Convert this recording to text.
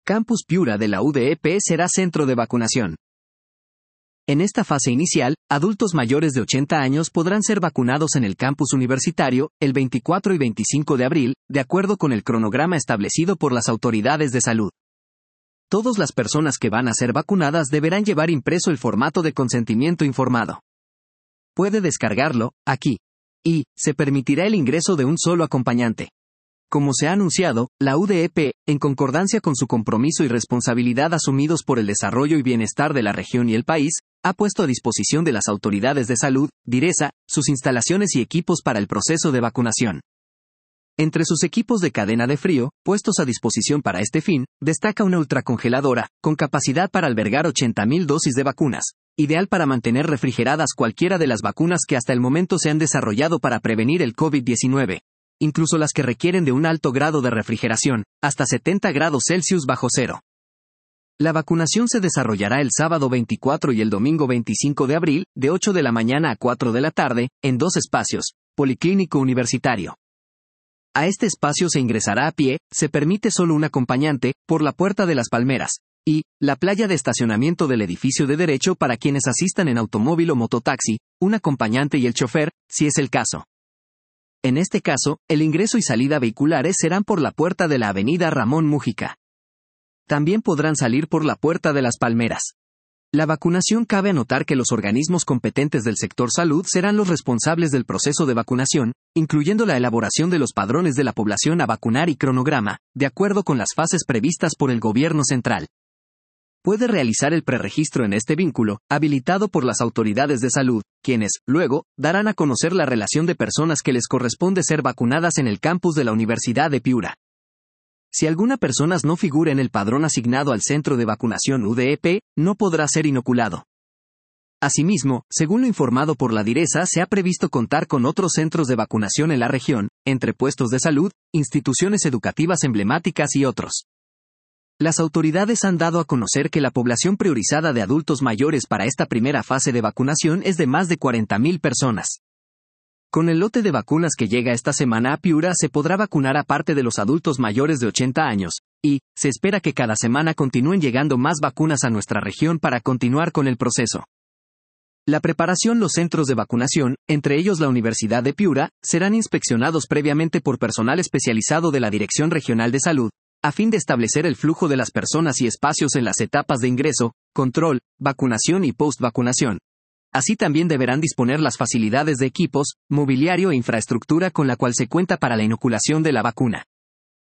Campus Piura de la UDEP será centro de vacunación. En esta fase inicial, adultos mayores de 80 años podrán ser vacunados en el campus universitario el 24 y 25 de abril, de acuerdo con el cronograma establecido por las autoridades de salud. Todas las personas que van a ser vacunadas deberán llevar impreso el formato de consentimiento informado. Puede descargarlo, aquí. Y, se permitirá el ingreso de un solo acompañante. Como se ha anunciado, la UDEP, en concordancia con su compromiso y responsabilidad asumidos por el desarrollo y bienestar de la región y el país, ha puesto a disposición de las autoridades de salud, DIRESA, sus instalaciones y equipos para el proceso de vacunación. Entre sus equipos de cadena de frío, puestos a disposición para este fin, destaca una ultracongeladora, con capacidad para albergar 80.000 dosis de vacunas, ideal para mantener refrigeradas cualquiera de las vacunas que hasta el momento se han desarrollado para prevenir el COVID-19. Incluso las que requieren de un alto grado de refrigeración, hasta 70 grados Celsius bajo cero. La vacunación se desarrollará el sábado 24 y el domingo 25 de abril, de 8 de la mañana a 4 de la tarde, en dos espacios, Policlínico Universitario. A este espacio se ingresará a pie, se permite solo un acompañante, por la Puerta de las Palmeras, y la playa de estacionamiento del edificio de derecho para quienes asistan en automóvil o mototaxi, un acompañante y el chofer, si es el caso. En este caso, el ingreso y salida vehiculares serán por la puerta de la avenida Ramón Mújica. También podrán salir por la Puerta de las Palmeras. La vacunación cabe anotar que los organismos competentes del sector salud serán los responsables del proceso de vacunación, incluyendo la elaboración de los padrones de la población a vacunar y cronograma, de acuerdo con las fases previstas por el gobierno central. Puede realizar el preregistro en este vínculo, habilitado por las autoridades de salud, quienes, luego, darán a conocer la relación de personas que les corresponde ser vacunadas en el campus de la Universidad de Piura. Si alguna persona no figura en el padrón asignado al centro de vacunación UDEP, no podrá ser inoculado. Asimismo, según lo informado por la DIRESA, se ha previsto contar con otros centros de vacunación en la región, entre puestos de salud, instituciones educativas emblemáticas y otros. Las autoridades han dado a conocer que la población priorizada de adultos mayores para esta primera fase de vacunación es de más de 40.000 personas. Con el lote de vacunas que llega esta semana a Piura se podrá vacunar a parte de los adultos mayores de 80 años, y se espera que cada semana continúen llegando más vacunas a nuestra región para continuar con el proceso. La preparación. Los centros de vacunación, entre ellos la Universidad de Piura, serán inspeccionados previamente por personal especializado de la Dirección Regional de Salud, a fin de establecer el flujo de las personas y espacios en las etapas de ingreso, control, vacunación y post-vacunación. Así también deberán disponer las facilidades de equipos, mobiliario e infraestructura con la cual se cuenta para la inoculación de la vacuna.